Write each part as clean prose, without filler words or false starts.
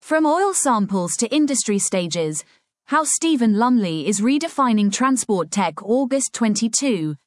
From oil samples to industry stages, how Stephen Lumley is redefining transport tech. August 22,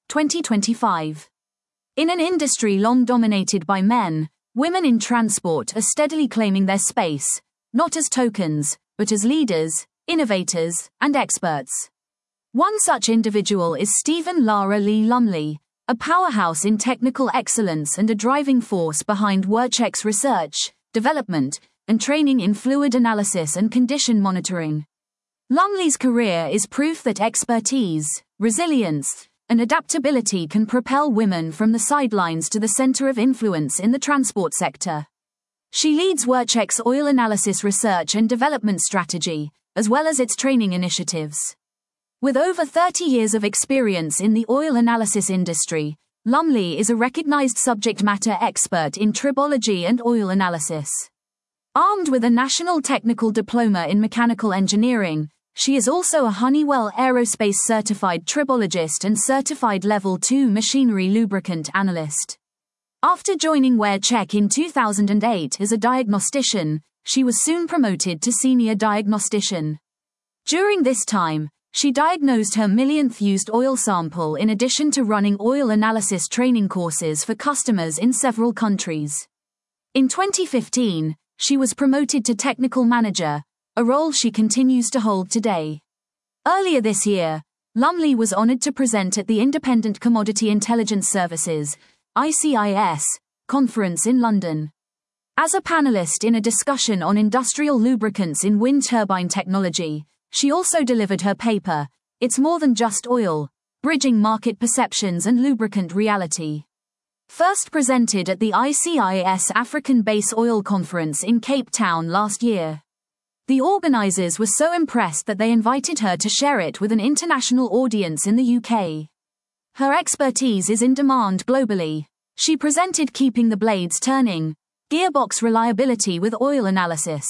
2025. In an industry long dominated by men, women in transport are steadily claiming their space, not as tokens, but as leaders, innovators, and experts. One such individual is Stephen Lara Lee Lumley, a powerhouse in technical excellence and a driving force behind WorkCheck's research, development, and training in fluid analysis and condition monitoring. Lumley's career is proof that expertise, resilience, and adaptability can propel women from the sidelines to the center of influence in the transport sector. She leads WorkCheck's oil analysis research and development strategy, as well as its training initiatives. With over 30 years of experience in the oil analysis industry, Lumley is a recognized subject matter expert in tribology and oil analysis. Armed with a National Technical Diploma in Mechanical Engineering, she is also a Honeywell Aerospace Certified Tribologist and Certified Level 2 Machinery Lubricant Analyst. After joining WorkCheck in 2008 as a diagnostician, she was soon promoted to Senior Diagnostician. During this time, she diagnosed her millionth used oil sample in addition to running oil analysis training courses for customers in several countries. In 2015, she was promoted to Technical Manager, a role she continues to hold today. Earlier this year, Lumley was honored to present at the Independent Commodity Intelligence Services (ICIS) conference in London. As a panelist in a discussion on industrial lubricants in wind turbine technology, she also delivered her paper, It's More Than Just Oil: Bridging Market Perceptions and Lubricant Reality. First presented at the ICIS African Base Oil Conference in Cape Town last year. The organizers were so impressed that they invited her to share it with an international audience in the UK. Her expertise is in demand globally. She presented Keeping the Blades Turning: Gearbox Reliability with Oil Analysis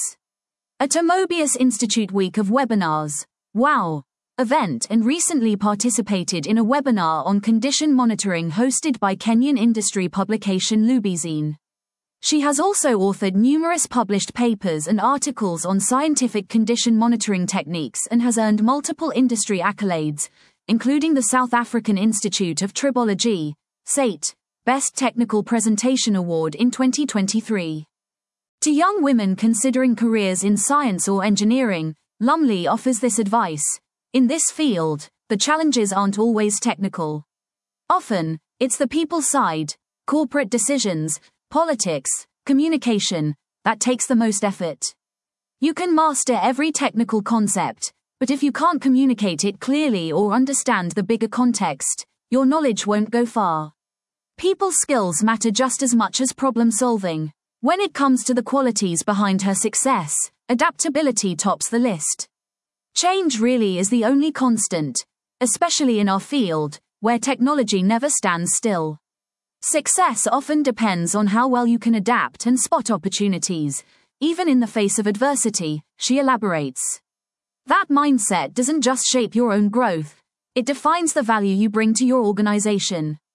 at a Mobius Institute Week of Webinars, WOW! Event, and recently participated in a webinar on condition monitoring hosted by Kenyan industry publication Lubizine. She has also authored numerous published papers and articles on scientific condition monitoring techniques and has earned multiple industry accolades, including the South African Institute of Tribology, SAIT, Best Technical Presentation Award in 2023. To young women considering careers in science or engineering, Lumley offers this advice: in this field, the challenges aren't always technical. Often, it's the people side, corporate decisions, politics, communication, that takes the most effort. You can master every technical concept, but if you can't communicate it clearly or understand the bigger context, your knowledge won't go far. People skills matter just as much as problem solving. When it comes to the qualities behind her success, adaptability tops the list. Change really is the only constant, especially in our field, where technology never stands still. Success often depends on how well you can adapt and spot opportunities, even in the face of adversity, she elaborates. That mindset doesn't just shape your own growth, it defines the value you bring to your organization.